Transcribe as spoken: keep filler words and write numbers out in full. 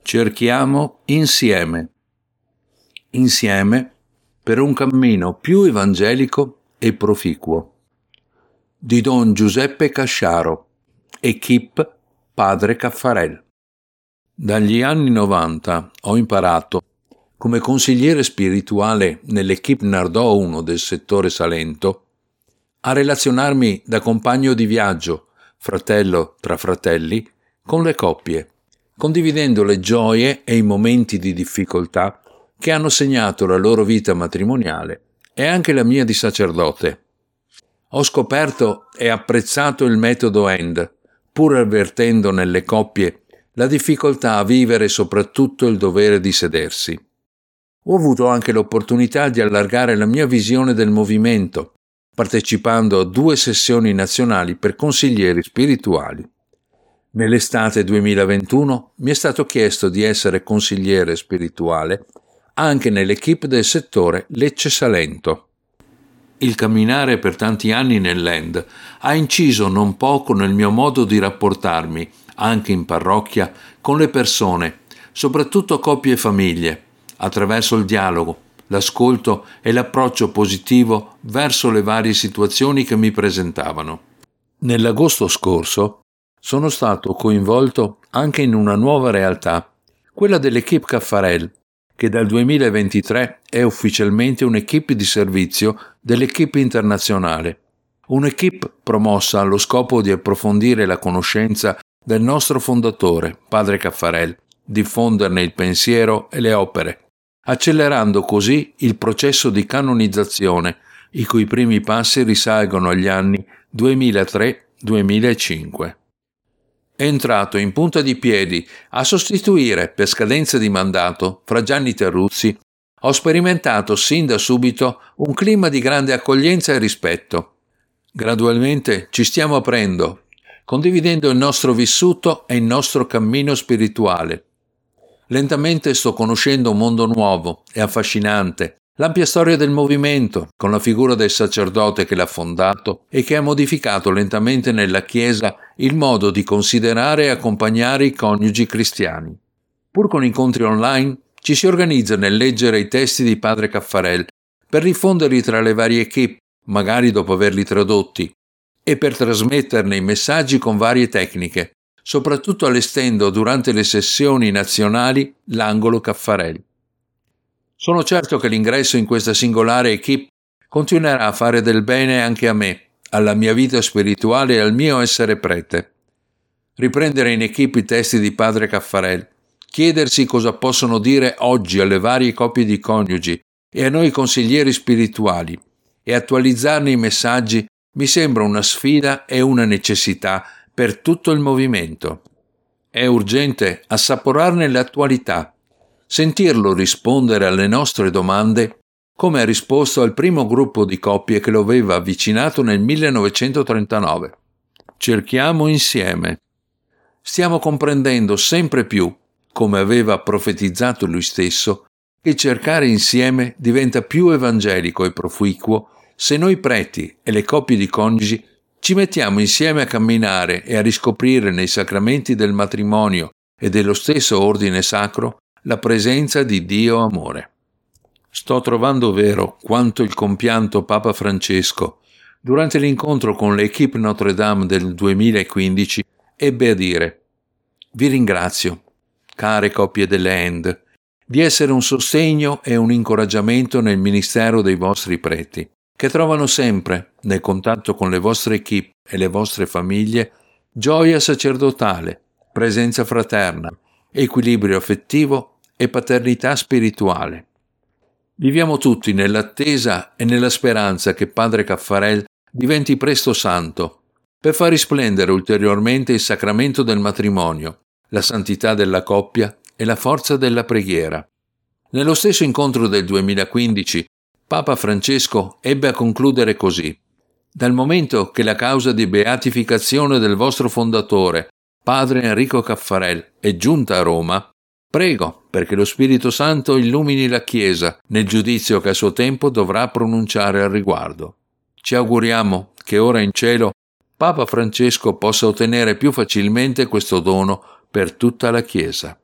Cerchiamo insieme, insieme per un cammino più evangelico e proficuo. Di Don Giuseppe Casciaro, equipe Padre Caffarel. Dagli anni novanta ho imparato, come consigliere spirituale nell'equipe Nardò uno del settore Salento, a relazionarmi da compagno di viaggio, fratello tra fratelli, con le coppie, condividendo le gioie e i momenti di difficoltà che hanno segnato la loro vita matrimoniale e anche la mia di sacerdote. Ho scoperto e apprezzato il metodo E N D, pur avvertendo nelle coppie la difficoltà a vivere soprattutto il dovere di sedersi. Ho avuto anche l'opportunità di allargare la mia visione del movimento, partecipando a due sessioni nazionali per consiglieri spirituali. Nell'estate duemilaventuno mi è stato chiesto di essere consigliere spirituale anche nell'equipe del settore Lecce-Salento. Il camminare per tanti anni nell'E N D ha inciso non poco nel mio modo di rapportarmi, anche in parrocchia, con le persone, soprattutto coppie e famiglie, attraverso il dialogo, l'ascolto e l'approccio positivo verso le varie situazioni che mi presentavano. Nell'agosto scorso sono stato coinvolto anche in una nuova realtà, quella dell'equipe Caffarel, che dal duemilaventitré è ufficialmente un'equipe di servizio dell'equipe internazionale, un'equipe promossa allo scopo di approfondire la conoscenza del nostro fondatore, Padre Caffarel, diffonderne il pensiero e le opere, accelerando così il processo di canonizzazione, i cui primi passi risalgono agli anni duemilatré duemilacinque. È entrato in punta di piedi a sostituire, per scadenza di mandato, Fra Gianni Terruzzi, ho sperimentato sin da subito un clima di grande accoglienza e rispetto. Gradualmente ci stiamo aprendo, condividendo il nostro vissuto e il nostro cammino spirituale. Lentamente sto conoscendo un mondo nuovo e affascinante, l'ampia storia del movimento, con la figura del sacerdote che l'ha fondato e che ha modificato lentamente nella Chiesa il modo di considerare e accompagnare i coniugi cristiani. Pur con incontri online, ci si organizza nel leggere i testi di Padre Caffarel per diffonderli tra le varie equipe, magari dopo averli tradotti, e per trasmetterne i messaggi con varie tecniche, soprattutto allestendo durante le sessioni nazionali l'angolo Caffarel. Sono certo che l'ingresso in questa singolare equipe continuerà a fare del bene anche a me, alla mia vita spirituale e al mio essere prete. Riprendere in equipe i testi di Padre Caffarel, chiedersi cosa possono dire oggi alle varie coppie di coniugi e a noi consiglieri spirituali e attualizzarne i messaggi mi sembra una sfida e una necessità per tutto il movimento. È urgente assaporarne l'attualità, sentirlo rispondere alle nostre domande come ha risposto al primo gruppo di coppie che lo aveva avvicinato nel millenovecentotrentanove. Cerchiamo insieme. Stiamo comprendendo sempre più, come aveva profetizzato lui stesso, che cercare insieme diventa più evangelico e proficuo se noi preti e le coppie di coniugi ci mettiamo insieme a camminare e a riscoprire nei sacramenti del matrimonio e dello stesso ordine sacro la presenza di Dio amore. Sto trovando vero quanto il compianto Papa Francesco, durante l'incontro con l'equipe Notre Dame del duemilaquindici, ebbe a dire: «Vi ringrazio, care coppie delle E N D, di essere un sostegno e un incoraggiamento nel ministero dei vostri preti, che trovano sempre, nel contatto con le vostre equipe e le vostre famiglie, gioia sacerdotale, presenza fraterna, equilibrio affettivo e paternità spirituale. Viviamo tutti nell'attesa e nella speranza che Padre Caffarel diventi presto santo, per far risplendere ulteriormente il sacramento del matrimonio, la santità della coppia e la forza della preghiera». Nello stesso incontro del duemilaquindici, Papa Francesco ebbe a concludere così: «Dal momento che la causa di beatificazione del vostro fondatore, Padre Enrico Caffarel, è giunta a Roma, prego perché lo Spirito Santo illumini la Chiesa nel giudizio che a suo tempo dovrà pronunciare al riguardo. Ci auguriamo che ora in cielo Papa Francesco possa ottenere più facilmente questo dono per tutta la Chiesa».